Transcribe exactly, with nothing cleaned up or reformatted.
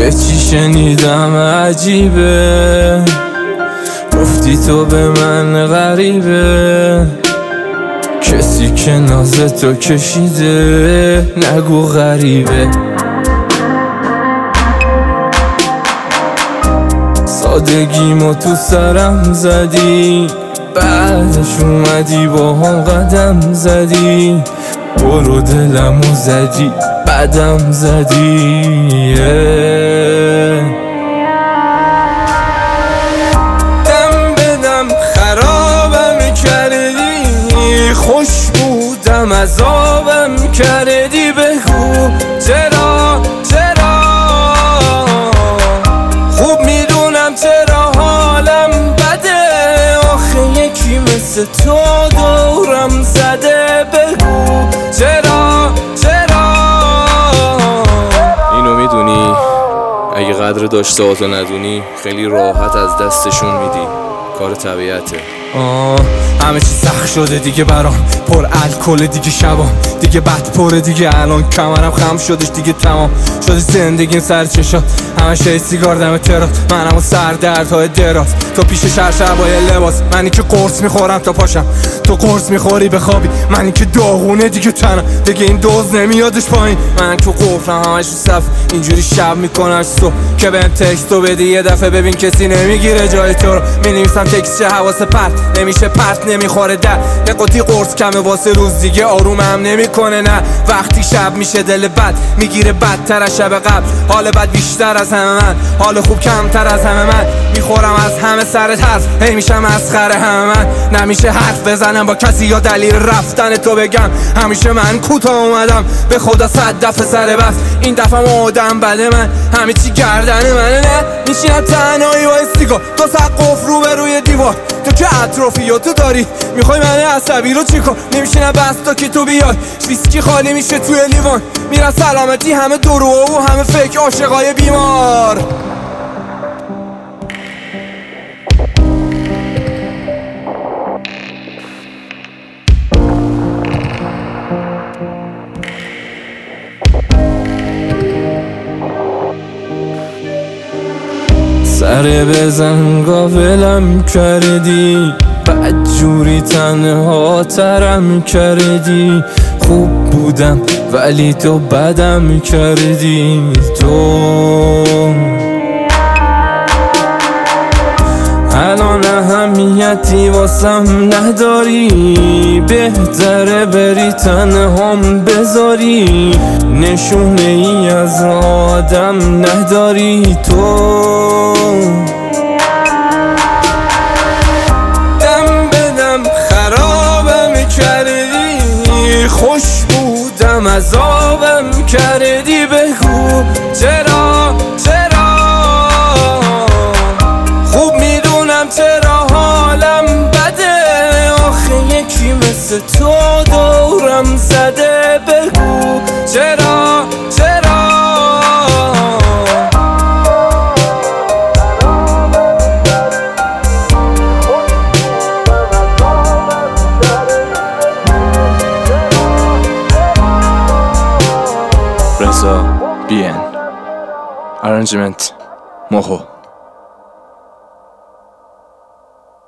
یه چی شنیدم عجیبه، گفتی تو به من غریبه، کسی که ناز تو کشیده نگو غریبه. سادگیمو تو سرم زدی، بعدش اومدی با هم قدم زدی، برو دلمو زدی بعدم زدی. دم بدم خرابم کردی، خوش بودم عذابم کردی، بگو چرا چرا، خوب میدونم چرا حالم بده، آخه یکی مثل تو دورم زده، بگو چرا چرا. اینو میدونی اگه قدر داشته آتو ندونی خیلی راحت از دستشون میدی، کار طبیعته. آه همه چی سخت شده دیگه برام، پر الکل دیگه شبام دیگه بد پره دیگه، الان کمرم خم شدش دیگه تمام شده زندگیم سر چشات، همه شای سیگار دم تراس، منم و سردردهای دراز، تو پیش شرشبای لباس، منی که قرص میخورم تا پاشم، تو قرص میخوری بخوابی، منی که داغونه دیگه تنم دیگه این دوز نمیادش پایین، من که قفلم همش رو صف اینجوری شب میکنم صبح که بهم تکستو بدی یه دفعه ببین کسی نمیگیره جای تو رو، مینویسم تکست چه حواس پرت نمیشه پرت نمیخوره در یه قطی قرص کمه واسه روز دیگه آرومم نمیکنه، نه وقتی شب میشه دل بد میگیره بدتر از شب قبل، حال بد بیشتر از همه من، حال خوب کمتر از همه من، میخورم از همه سر حرف هی میشم مسخره همه من، نمیشه حرف بزنم با کسی یا دلیل رفتن تو بگم، همیشه من کوتاه اومدم به خدا صد دفعه سر بس، این دفعه مودم بده من همه چی گردن منه، نه میشینم تنهایی با استیگار تو سقف رو به روی دیوار، تو که اطرافی یا تو داری میخوای من عصبی رو چیکار، نمیشینم بس تا که تو بیای، ویسکی خالی میشه توی لیوان، میرن سلامتی همه درو و همه فکر عاشقای بیمار. سر بزن قابلم کردی، بدجوری تنها ترم کردی، خوب بودم ولی تو بدم کردی، تو الان اهمیتی واسم نداری، بهتره بری تنهام بذاری، نشونه ای از آدم نداری تو. دم بدم خرابم کردی، خوش بودم عذابم کردی، بگو چرا چرا، خوب میدونم چرا حالم بده، آخه یکی مثل تو دورم زده، بگو چرا چرا. رضا بی ان Arrangement موهو.